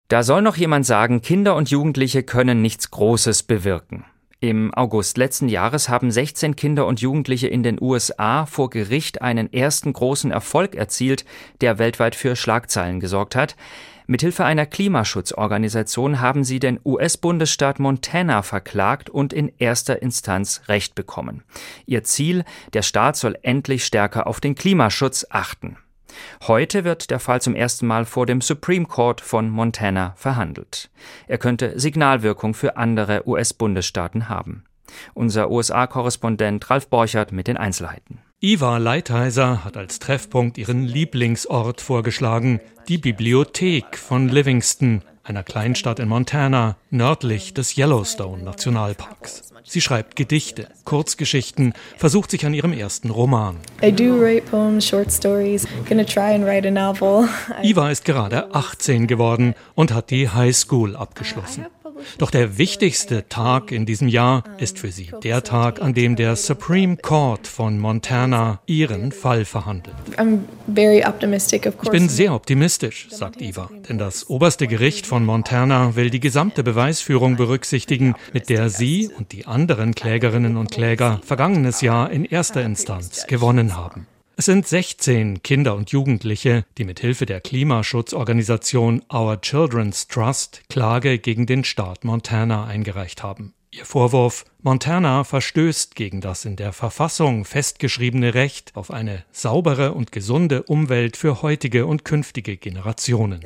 Da soll noch jemand sagen, Kinder und Jugendliche können nichts Großes bewirken. Im August letzten Jahres haben 16 Kinder und Jugendliche in den USA vor Gericht einen ersten großen Erfolg erzielt, der weltweit für Schlagzeilen gesorgt hat. Mithilfe einer Klimaschutzorganisation haben sie den US-Bundesstaat Montana verklagt und in erster Instanz Recht bekommen. Ihr Ziel: Der Staat soll endlich stärker auf den Klimaschutz achten. Heute wird der Fall zum ersten Mal vor dem Supreme Court von Montana verhandelt. Er könnte Signalwirkung für andere US-Bundesstaaten haben. Unser USA-Korrespondent Ralf Borchert mit den Einzelheiten. Iva Leitheiser hat als Treffpunkt ihren Lieblingsort vorgeschlagen, die Bibliothek von Livingston, einer Kleinstadt in Montana, nördlich des Yellowstone-Nationalparks. Sie schreibt Gedichte, Kurzgeschichten, versucht sich an ihrem ersten Roman. I do write poems, short stories. Gonna try and write a novel. Iva ist gerade 18 geworden und hat die High School abgeschlossen. Doch der wichtigste Tag in diesem Jahr ist für sie der Tag, an dem der Supreme Court von Montana ihren Fall verhandelt. Ich bin sehr optimistisch, sagt Iva, denn das oberste Gericht von Montana will die gesamte Beweisführung berücksichtigen, mit der sie und die anderen Klägerinnen und Kläger vergangenes Jahr in erster Instanz gewonnen haben. Es sind 16 Kinder und Jugendliche, die mit Hilfe der Klimaschutzorganisation Our Children's Trust Klage gegen den Staat Montana eingereicht haben. Ihr Vorwurf: Montana verstößt gegen das in der Verfassung festgeschriebene Recht auf eine saubere und gesunde Umwelt für heutige und künftige Generationen.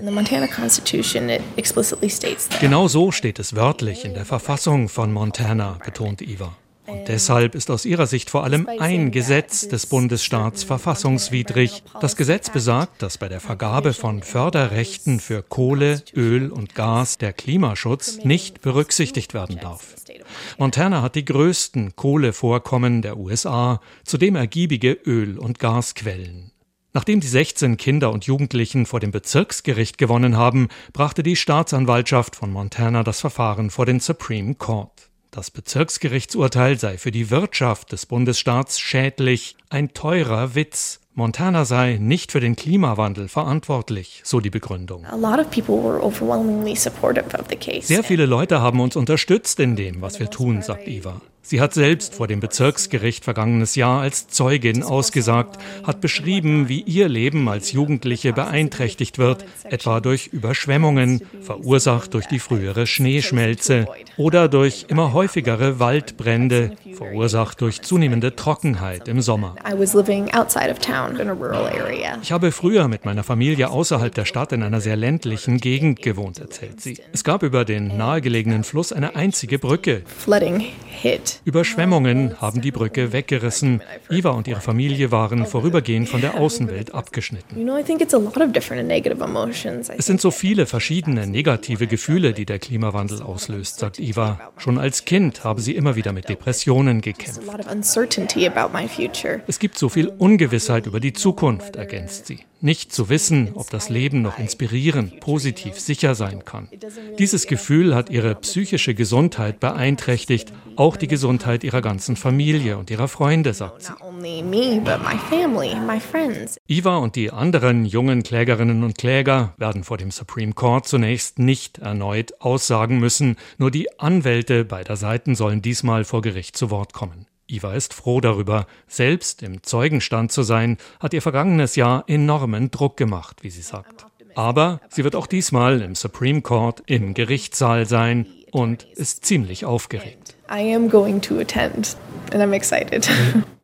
Genau so steht es wörtlich in der Verfassung von Montana, betont Iva. Und deshalb ist aus ihrer Sicht vor allem ein Gesetz des Bundesstaats verfassungswidrig. Das Gesetz besagt, dass bei der Vergabe von Förderrechten für Kohle, Öl und Gas der Klimaschutz nicht berücksichtigt werden darf. Montana hat die größten Kohlevorkommen der USA, zudem ergiebige Öl- und Gasquellen. Nachdem die 16 Kinder und Jugendlichen vor dem Bezirksgericht gewonnen haben, brachte die Staatsanwaltschaft von Montana das Verfahren vor den Supreme Court. Das Bezirksgerichtsurteil sei für die Wirtschaft des Bundesstaats schädlich, ein teurer Witz. Montana sei nicht für den Klimawandel verantwortlich, so die Begründung. Sehr viele Leute haben uns unterstützt in dem, was wir tun, sagt Iva. Sie hat selbst vor dem Bezirksgericht vergangenes Jahr als Zeugin ausgesagt, hat beschrieben, wie ihr Leben als Jugendliche beeinträchtigt wird, etwa durch Überschwemmungen, verursacht durch die frühere Schneeschmelze oder durch immer häufigere Waldbrände, verursacht durch zunehmende Trockenheit im Sommer. Ich habe früher mit meiner Familie außerhalb der Stadt in einer sehr ländlichen Gegend gewohnt, erzählt sie. Es gab über den nahegelegenen Fluss eine einzige Brücke. Überschwemmungen haben die Brücke weggerissen. Iva und ihre Familie waren vorübergehend von der Außenwelt abgeschnitten. Es sind so viele verschiedene negative Gefühle, die der Klimawandel auslöst, sagt Iva. Schon als Kind habe sie immer wieder mit Depressionen gekämpft. Es gibt so viel Ungewissheit über die Zukunft, ergänzt sie. Nicht zu wissen, ob das Leben noch inspirierend, positiv, sicher sein kann. Dieses Gefühl hat ihre psychische Gesundheit beeinträchtigt, auch die Gesundheit ihrer ganzen Familie und ihrer Freunde, sagt sie. Iva und die anderen jungen Klägerinnen und Kläger werden vor dem Supreme Court zunächst nicht erneut aussagen müssen. Nur die Anwälte beider Seiten sollen diesmal vor Gericht zu Wort kommen. Iva ist froh darüber. Selbst im Zeugenstand zu sein, hat ihr vergangenes Jahr enormen Druck gemacht, wie sie sagt. Aber sie wird auch diesmal im Supreme Court im Gerichtssaal sein und ist ziemlich aufgeregt. I am going to attend and I'm excited.